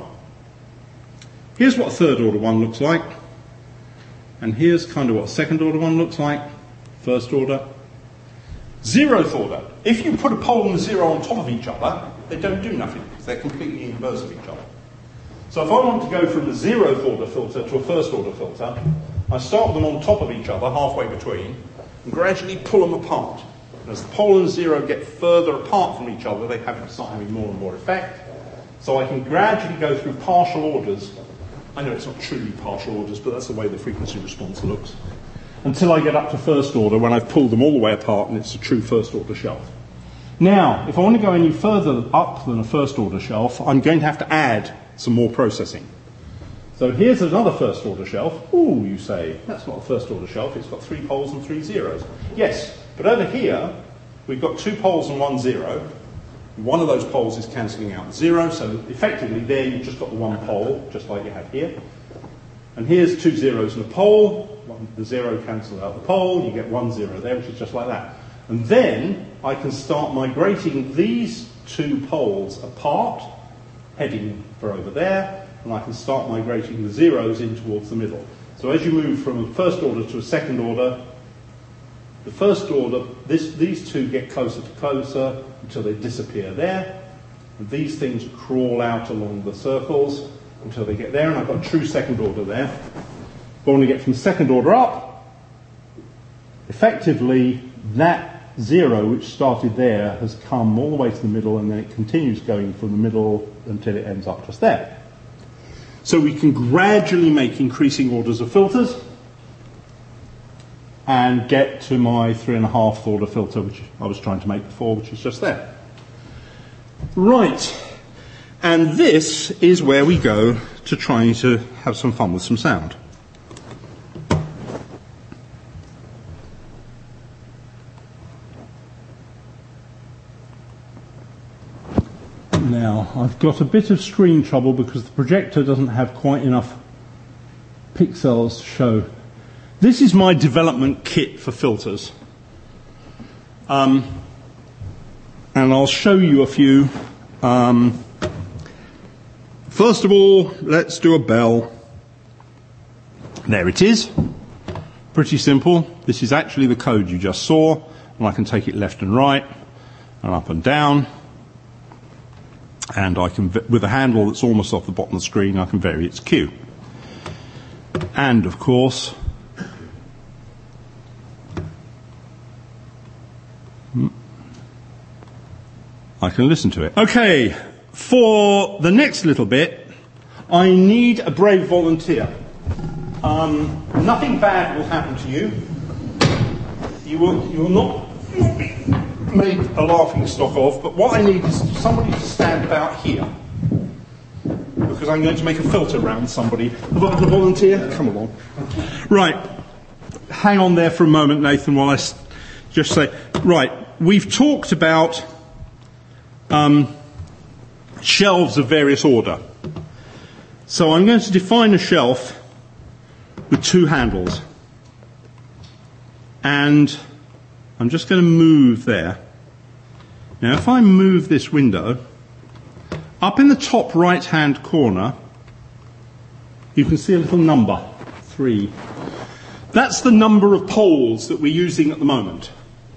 Here's what a third order one looks like. And here's kind of what a second order one looks like. First order. Zeroth order. If you put a pole and a zero on top of each other, they don't do nothing because they're completely inverse of each other. So if I want to go from a zeroth order filter to a first order filter, I start them on top of each other, halfway between, and gradually pull them apart. And as the pole and zero get further apart from each other, they start having more and more effect. So I can gradually go through partial orders. I know it's not truly partial orders, but that's the way the frequency response looks. Until I get up to first order, when I've pulled them all the way apart and it's a true first order shelf. Now, if I want to go any further up than a first order shelf, I'm going to have to add some more processing. So here's another first order shelf. Ooh, you say, that's not a first order shelf, it's got 3 poles and 3 zeros. Yes, but over here, we've got 2 poles and 1 zero. One of those poles is cancelling out 0, so effectively there you've just got the 1 pole, just like you have here. And here's 2 zeros and a pole. The 0 cancels out the pole, you get 1 0 there, which is just like that. And then I can start migrating these 2 poles apart, heading for over there, and I can start migrating the zeros in towards the middle. So as you move from a first order to a second order, the first order, these 2 get closer to closer until they disappear there. And these things crawl out along the circles until they get there, and I've got a true second order there. But when we get from second order up, effectively that 0 which started there has come all the way to the middle, and then it continues going from the middle until it ends up just there. So we can gradually make increasing orders of filters and get to my 3.5 order filter, which I was trying to make before, which is just there. Right, and this is where we go to trying to have some fun with some sound. Now, I've got a bit of screen trouble because the projector doesn't have quite enough pixels to show. This is my development kit for filters. And I'll show you a few. First of all, let's do a bell. There it is. Pretty simple. This is actually the code you just saw, and I can take it left and right, and up and down. And I can, with a handle that's almost off the bottom of the screen, I can vary its cue. And, of course, I can listen to it. Okay, for the next little bit, I need a brave volunteer. Nothing bad will happen to you. You will not be made a laughing stock of, but what I need is somebody to stand about here, because I'm going to make a filter around somebody. Have I got a volunteer? Come along. Right, hang on there for a moment, Nathan, while I just say, right, we've talked about shelves of various order. So I'm going to define a shelf with 2 handles. And I'm just going to move there. Now if I move this window, up in the top right hand corner you can see a little number, 3. That's the number of poles that we're using at the moment.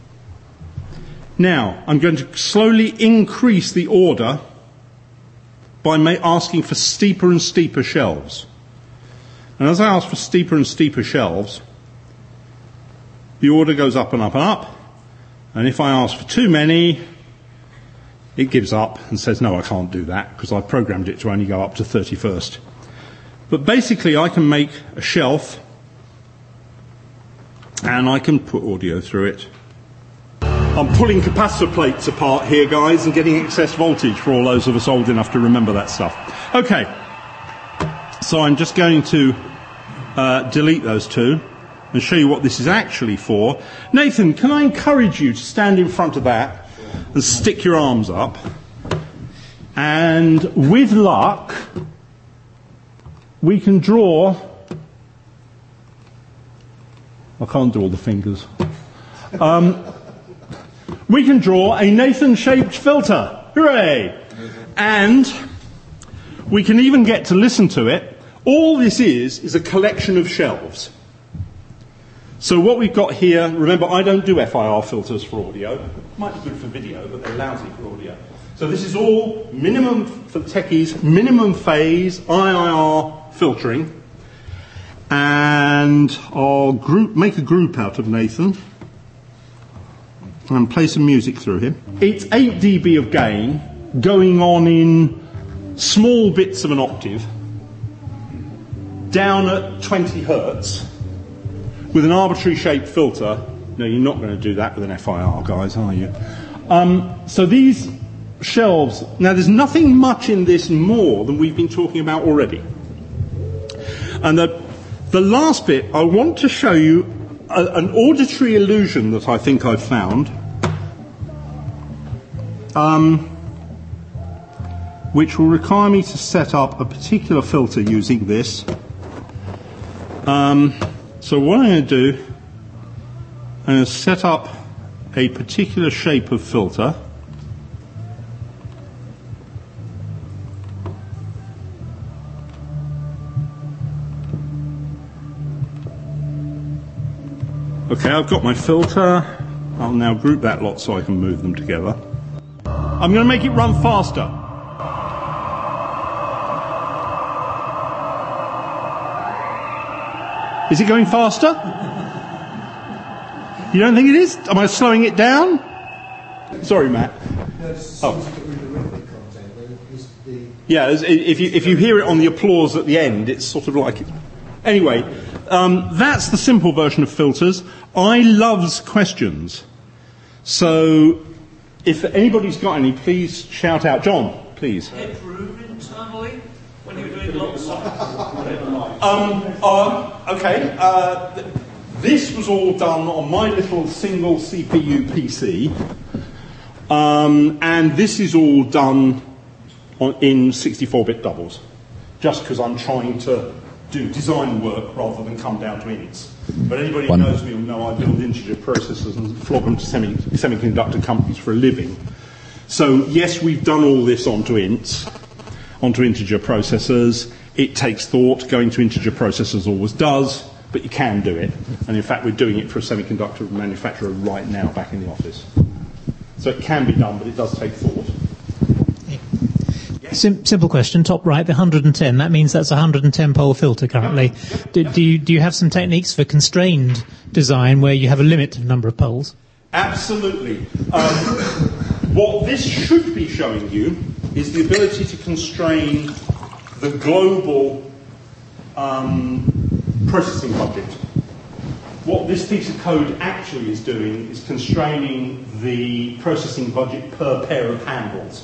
Now I'm going to slowly increase the order by asking for steeper and steeper shelves. And as I ask for steeper and steeper shelves, the order goes up and up and up. And if I ask for too many, it gives up and says, no, I can't do that because I programmed it to only go up to 31st. But basically I can make a shelf And I can put audio through it. I'm pulling capacitor plates apart here, guys, and getting excess voltage for all those of us old enough to remember that stuff. Okay, so I'm just going to delete those two and show you what this is actually for. Nathan, can I encourage you to stand in front of that and stick your arms up? And with luck, we can draw... I can't do all the fingers. We can draw a Nathan-shaped filter. Hooray! And we can even get to listen to it. All this is a collection of shelves. So what we've got here, remember, I don't do FIR filters for audio. Might be good for video, but they're lousy for audio. So this is all minimum, for the techies, minimum phase IIR filtering. And I'll make a group out of Nathan and play some music through him. It's 8 dB of gain going on in small bits of an octave down at 20 hertz with an arbitrary shaped filter. No, you're not going to do that with an FIR, guys, are you? So these shelves, now there's nothing much in this more than we've been talking about already. And the last bit, I want to show you an auditory illusion that I think I've found, which will require me to set up a particular filter using this. So what I'm going to do, I'm going to set up a particular shape of filter. Okay, I've got my filter. I'll now group that lot so I can move them together. I'm going to make it run faster. Is it going faster? You don't think it is? Am I slowing it down? Sorry, Matt. Yeah, if you hear it on the applause at the end, it's sort of like... Anyway, that's the simple version of filters. I loves questions. So if anybody's got any, please shout out. John, please. Headroom internally when you're doing lots of... Okay. This was all done on my little single CPU PC. And this is all done in 64-bit doubles. Just because I'm trying to do design work rather than come down to ints. But anybody who knows me will know I build integer processors and flog them to semiconductor companies for a living. So yes, we've done all this onto ints, onto integer processors. It takes thought. Going to integer processors always does, but you can do it. And in fact, we're doing it for a semiconductor manufacturer right now back in the office. So it can be done, but it does take thought. Simple question, top right, the 110, that means that's a 110 pole filter currently. Do you have some techniques for constrained design where you have a limited number of poles? Absolutely. What this should be showing you is the ability to constrain the global processing budget. What this piece of code actually is doing is constraining the processing budget per pair of handles.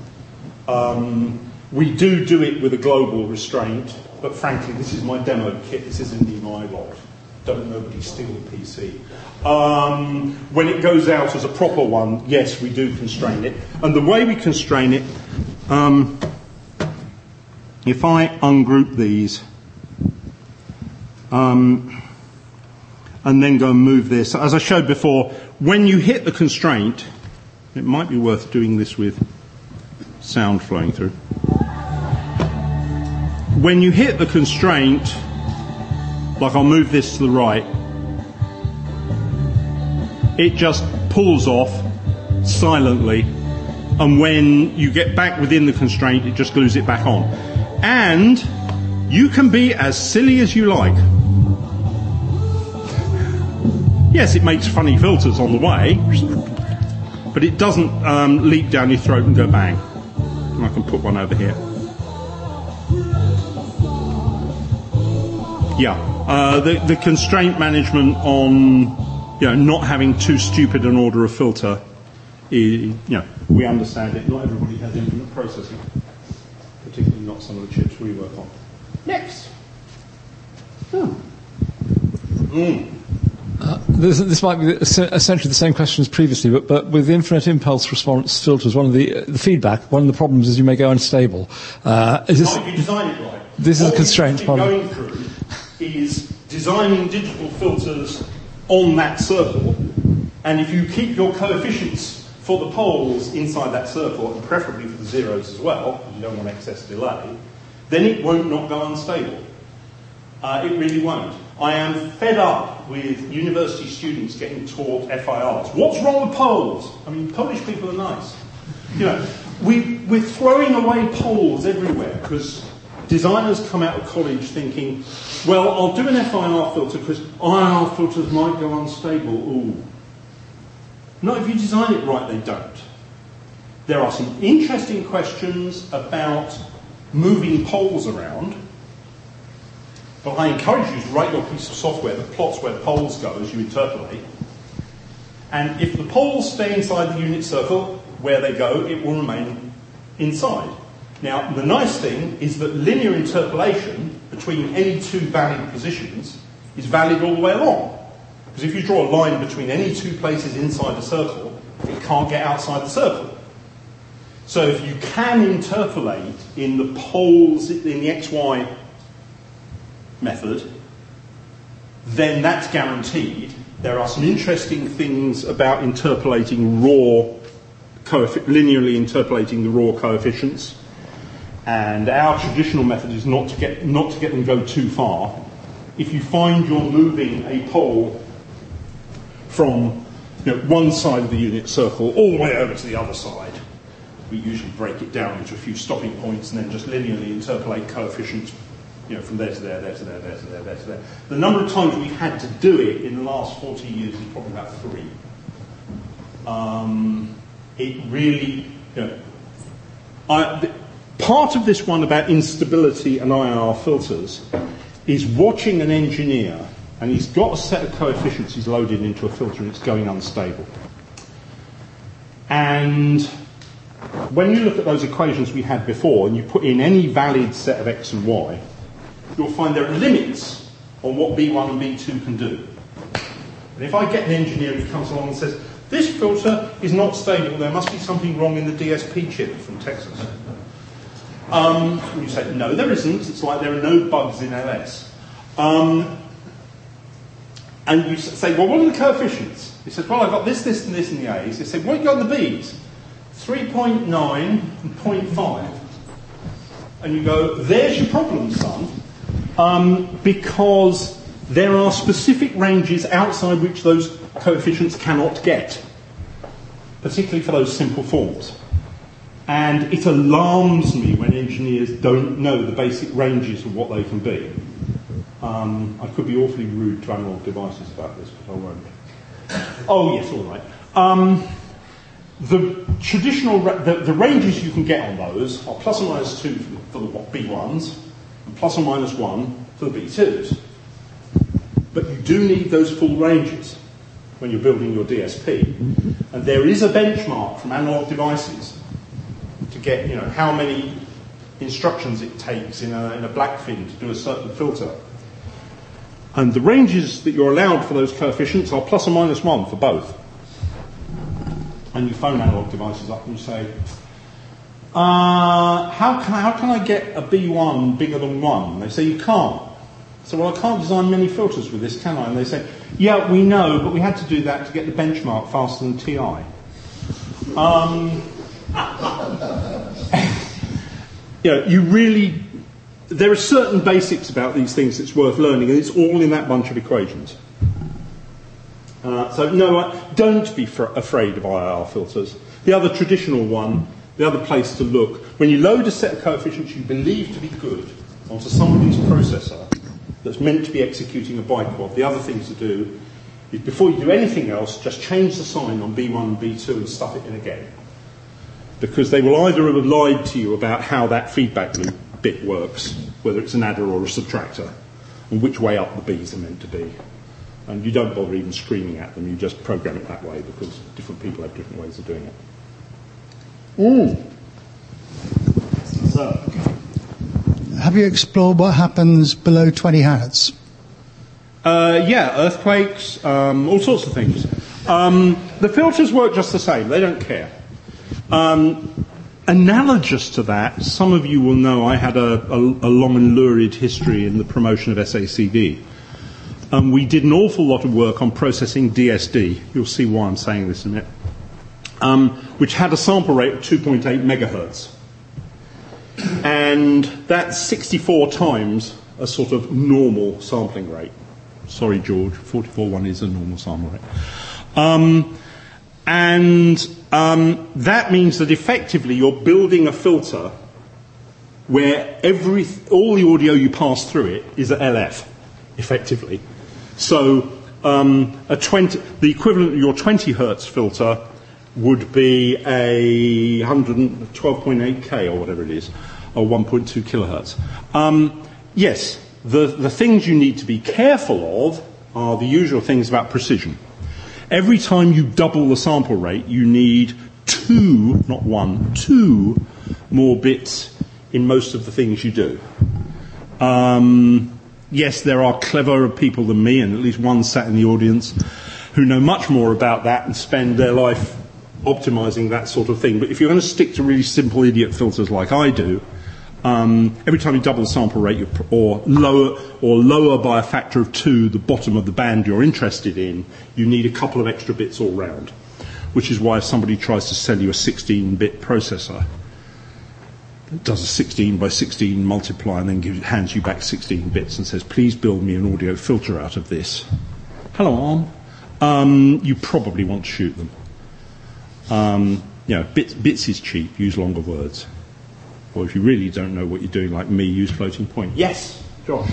We do it with a global restraint, but frankly, this is my demo kit. This isn't even my lot. Don't nobody steal the PC. When it goes out as a proper one, yes, we do constrain it. And the way we constrain it, if I ungroup these, and then go and move this, as I showed before, when you hit the constraint, it might be worth doing this with sound flowing through. When you hit the constraint, like I'll move this to the right, it just pulls off silently, and when you get back within the constraint, it just glues it back on. And you can be as silly as you like. Yes, it makes funny filters on the way, but it doesn't leap down your throat and go bang. I can put one over here. Yeah, The constraint management on not having too stupid an order of filter, we understand it. Not everybody has infinite processing, particularly not some of the chips we work on. Next. This might be essentially the same question as previously, but with infinite impulse response filters, one of the feedback, one of the problems is you may go unstable. If you design it right. This is a constraint problem. What we've been going through is designing digital filters on that circle, and if you keep your coefficients for the poles inside that circle, and preferably for the zeros as well, because you don't want excess delay, then it won't not go unstable. It really won't. I am fed up with university students getting taught FIRs. What's wrong with poles? I mean, Polish people are nice. We're throwing away poles everywhere because designers come out of college thinking, well, I'll do an FIR filter because IR filters might go unstable. Ooh. Not if you design it right, they don't. There are some interesting questions about moving poles around. But I encourage you to write your piece of software that plots where the poles go as you interpolate. And if the poles stay inside the unit circle, where they go, it will remain inside. Now, the nice thing is that linear interpolation between any two valid positions is valid all the way along. Because if you draw a line between any two places inside the circle, it can't get outside the circle. So if you can interpolate in the poles in the XY method, then that's guaranteed. There are some interesting things about interpolating linearly interpolating the raw coefficients, and our traditional method is not to get them go too far. If you find you're moving a pole from one side of the unit circle all the way over to the other side, we usually break it down into a few stopping points and then just linearly interpolate coefficients from there to there, there to there, there to there, there to there. The number of times we've had to do it in the last 40 years is probably about 3. It really, part of this one about instability and IR filters is watching an engineer, and he's got a set of coefficients he's loaded into a filter and it's going unstable. And when you look at those equations we had before and you put in any valid set of x and y, you'll find there are limits on what B1 and B2 can do. And if I get an engineer who comes along and says, this filter is not stable, there must be something wrong in the DSP chip from Texas. You say, no, there isn't. It's like there are no bugs in LS. And you say, well, what are the coefficients? He says, well, I've got this, this, and this in the A's. He said, what have you got in the B's? 3.9 and 0.5. And you go, there's your problem, son. Because there are specific ranges outside which those coefficients cannot get, particularly for those simple forms. And it alarms me when engineers don't know the basic ranges of what they can be. I could be awfully rude to analog devices about this, but I won't. Oh, yes, all right. The traditional, the ranges you can get on those are plus or minus 2 for the B1s, and plus or minus 1 for the B2s. But you do need those full ranges when you're building your DSP. And there is a benchmark from analog devices to get, how many instructions it takes in a Blackfin to do a certain filter. And the ranges that you're allowed for those coefficients are plus or minus 1 for both. And you phone analog devices up and you say, how can I get a B1 bigger than 1? And they say, you can't. So, well, I can't design many filters with this, can I? And they say, yeah, we know, but we had to do that to get the benchmark faster than TI. There are certain basics about these things that's worth learning, and it's all in that bunch of equations. So, no, don't be afraid of IR filters. The other traditional one, the other place to look, when you load a set of coefficients you believe to be good onto somebody's processor that's meant to be executing a bytecode, the other thing to do is, before you do anything else, just change the sign on B1 and B2 and stuff it in again. Because they will either have lied to you about how that feedback loop bit works, whether it's an adder or a subtractor, and which way up the Bs are meant to be. And you don't bother even screaming at them, you just program it that way because different people have different ways of doing it. So, have you explored what happens below 20 hertz? Yeah, earthquakes, all sorts of things. The filters work just the same, they don't care. Analogous to that, some of you will know I had a long and lurid history in the promotion of SACD. We did an awful lot of work on processing DSD. You'll see why I'm saying this in a minute. Which had a sample rate of 2.8 megahertz. And that's 64 times a sort of normal sampling rate. Sorry, George, 44.1 is a normal sample rate. That means that effectively you're building a filter where all the audio you pass through it is at LF, effectively. So the equivalent of your 20 hertz filter would be a 112.8K or whatever it is, or 1.2 kilohertz. Yes, the things you need to be careful of are the usual things about precision. Every time you double the sample rate, you need 2, not 1, 2 more bits in most of the things you do. Yes, there are cleverer people than me, and at least one sat in the audience, who know much more about that and spend their life optimizing that sort of thing. But if you're going to stick to really simple idiot filters like I do, every time you double the sample rate or lower by a factor of 2 the bottom of the band you're interested in, you need a couple of extra bits all round. Which is why if somebody tries to sell you a 16-bit processor, it does a 16 by 16 multiply and then hands you back 16 bits and says, please build me an audio filter out of this. Hello, Arm. You probably want to shoot them. Bits is cheap, use longer words. Or if you really don't know what you're doing, like me, use floating point. Yes, Josh.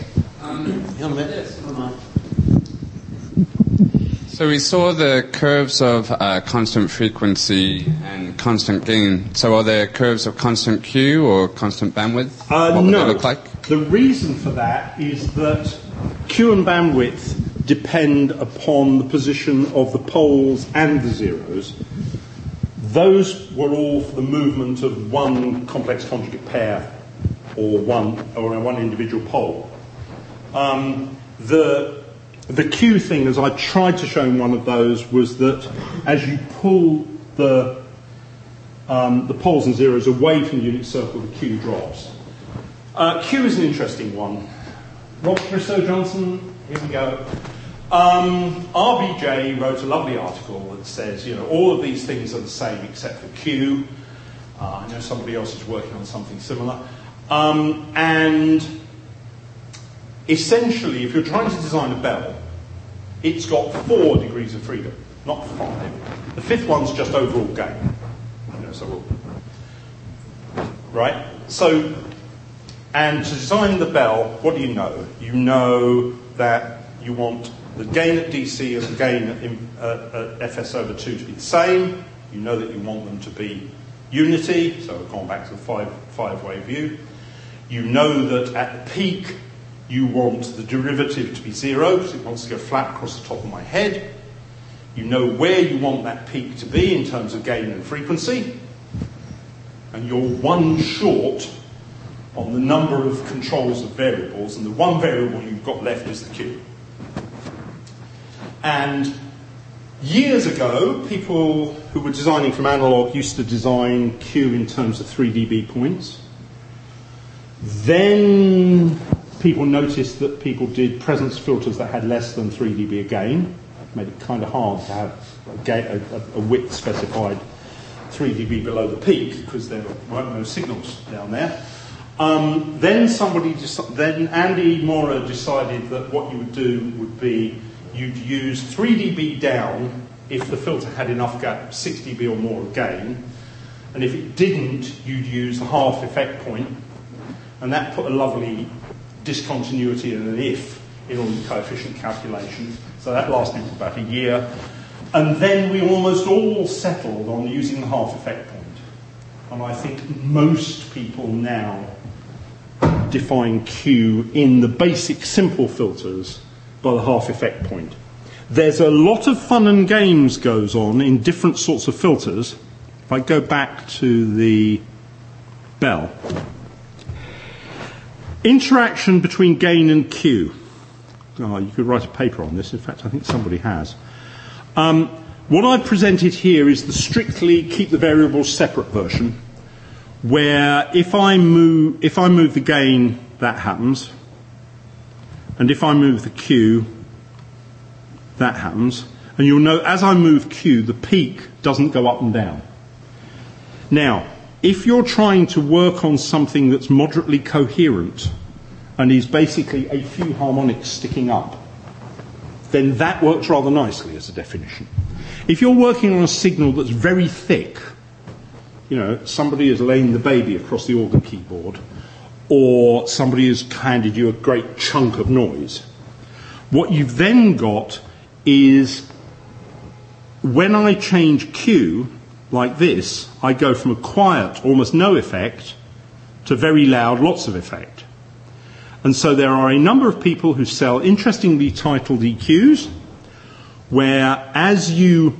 So we saw the curves of constant frequency and constant gain. So are there curves of constant Q or constant bandwidth? What would they look like? The reason for that is that Q and bandwidth depend upon the position of the poles and the zeros. Those were all for the movement of one complex conjugate pair or one individual pole. The Q thing, as I tried to show in one of those, was that as you pull the poles and zeros away from the unit circle, the Q drops. Q is an interesting one. Rob Bristow-Johnson, here we go. RBJ wrote a lovely article that says, all of these things are the same except for Q. I know somebody else is working on something similar. And essentially, if you're trying to design a bell, it's got 4 degrees of freedom, not 5. The 5th one's just overall gain. Right? So, and to design the bell, what do you know? You know that you want the gain at DC and the gain at FS over 2 to be the same. You know that you want them to be unity, so we've gone back to the five-way view. You know that at the peak, you want the derivative to be 0, because it wants to go flat across the top of my head. You know where you want that peak to be in terms of gain and frequency. And you're one short on the number of controls of variables, and the one variable you've got left is the Q. And years ago, people who were designing from analog used to design Q in terms of 3 dB points. Then people noticed that people did presence filters that had less than 3 dB a gain. It made it kind of hard to have a width specified 3 dB below the peak because there weren't no signals down there. Then Andy Mora decided that what you would do would be you'd use 3 dB down if the filter had enough 6 dB or more of gain, and if it didn't, you'd use the half effect point, and that put a lovely discontinuity and an if in all the coefficient calculations. So that lasted for about a year. And then we almost all settled on using the half effect point. And I think most people now define Q in the basic simple filters by the half effect point. There's a lot of fun and games goes on in different sorts of filters. If I go back to the bell. Interaction between gain and Q. Oh, you could write a paper on this. In fact, I think somebody has. What I've presented here is the strictly keep the variables separate version, where if I move the gain, that happens, and if I move the Q, that happens. And you'll note as I move Q, the peak doesn't go up and down. Now, if you're trying to work on something that's moderately coherent and is basically a few harmonics sticking up, then that works rather nicely as a definition. If you're working on a signal that's very thick, you know, somebody has lain the baby across the organ keyboard, or somebody has handed you a great chunk of noise, what you've then got is when I change Q like this, I go from a quiet, almost no effect, to very loud, lots of effect. And so there are a number of people who sell interestingly titled EQs, where as you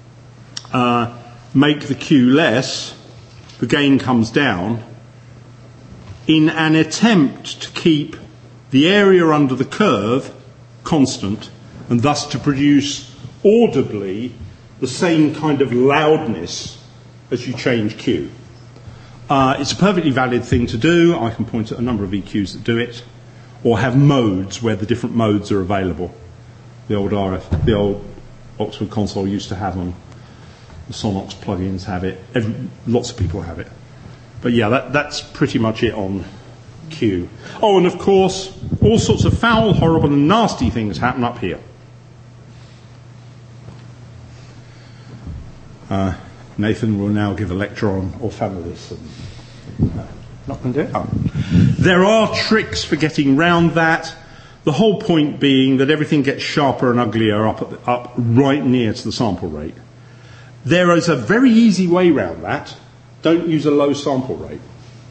make the Q less, the gain comes down, in an attempt to keep the area under the curve constant, and thus to produce audibly the same kind of loudness as you change Q. It's a perfectly valid thing to do. I can point at a number of EQs that do it, or have modes where the different modes are available. The old Oxford console used to have them. The Sonox plugins have it. Lots of people have it. But yeah, that's pretty much it on Q. Oh, and of course, all sorts of foul, horrible, and nasty things happen up here. Nathan will now give a lecture on Orphanolus. Not going to do it? Oh. There are tricks for getting round that. The whole point being that everything gets sharper and uglier up right near to the sample rate. There is a very easy way round that. Don't use a low sample rate.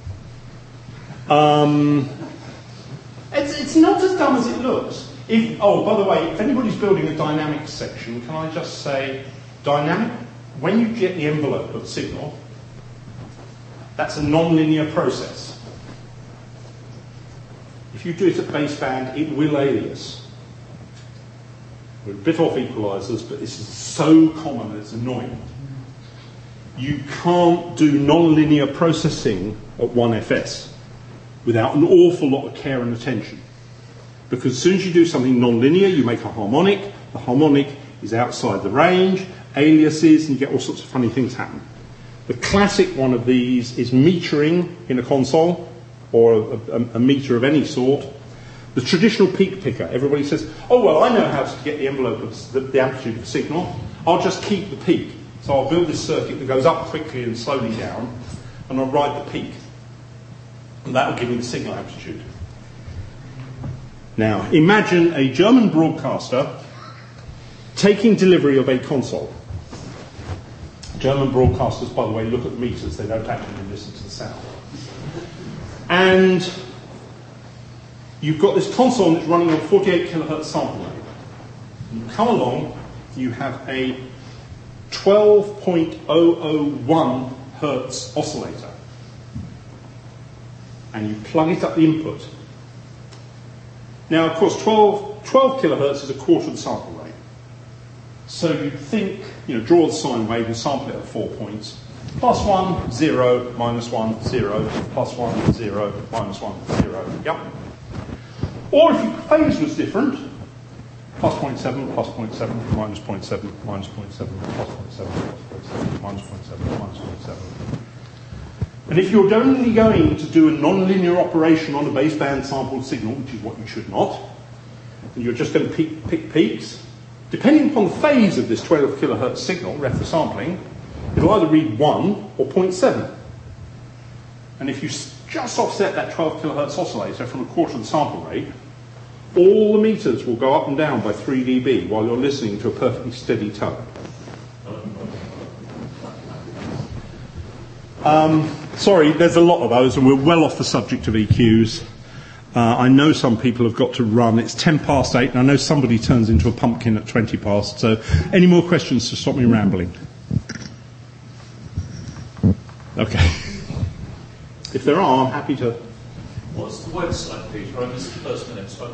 It's not as dumb as it looks. By the way, if anybody's building a dynamics section, can I just say, dynamic, when you get the envelope of the signal, that's a non-linear process. If you do it at baseband, it will alias. We're a bit off equalizers, but this is so common that it's annoying. You can't do non-linear processing at 1fs without an awful lot of care and attention. Because as soon as you do something non-linear, you make a harmonic. The harmonic is outside the range, aliases, and you get all sorts of funny things happen. The classic one of these is metering in a console, or a meter of any sort. The traditional peak picker, everybody says, oh, well, I know how to get the envelope of the amplitude of the signal. I'll just keep the peak. So I'll build this circuit that goes up quickly and slowly down, and I'll ride the peak. And that will give me the signal amplitude. Now, imagine a German broadcaster taking delivery of a console. German broadcasters, by the way, look at the meters. They don't actually listen to the sound. And you've got this console that's running on 48 kilohertz sample rate. You come along, you have a 12.001 hertz oscillator. And you plug it up the input. Now, of course, 12 kilohertz is a quarter of the sample rate. So you'd think, draw the sine wave and sample it at 4 points. +1, 0, -1, 0, +1, 0, -1, 0. Yep. Or if your phase was different, +0.7, +0.7, -0.7, -0.7, +0.7, +0.7, -0.7, -0.7. And if you're only going to do a non-linear operation on a baseband sampled signal, which is what you should not, and you're just going to pick peaks, depending upon the phase of this 12 kilohertz signal, ref the sampling, it'll either read 1 or 0.7. And if you just offset that 12 kilohertz oscillator from a quarter of the sample rate, all the meters will go up and down by 3 dB while you're listening to a perfectly steady tone. Sorry, there's a lot of those, and we're well off the subject of EQs. I know some people have got to run. It's 10 past 8, and I know somebody turns into a pumpkin at 20 past. So any more questions to stop me rambling? Okay. If there are, I'm happy to... What's the website, Peter? I missed the first minute. So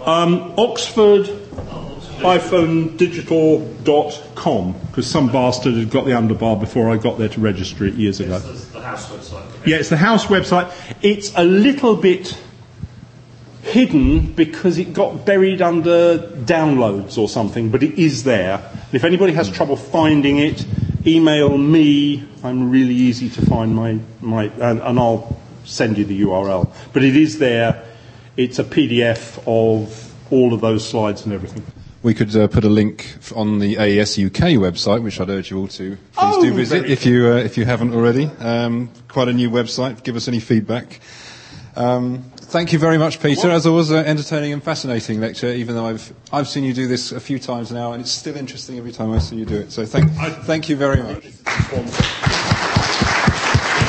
Oxford-digital.com, because some bastard had got the underbar before I got there to register it years ago. It's the house website. Yeah, it's the house website. It's a little bit hidden because it got buried under downloads or something, but it is there. If anybody has trouble finding it, email me. I'm really easy to find and I'll send you the URL. But it is there. It's a PDF of all of those slides and everything. We could put a link on the AES UK website, which I'd urge you all to please do visit if you haven't already. Quite a new website. Give us any feedback. Thank you very much, Peter. As always, an entertaining and fascinating lecture, even though I've seen you do this a few times now, and it's still interesting every time I see you do it. So thank you very much.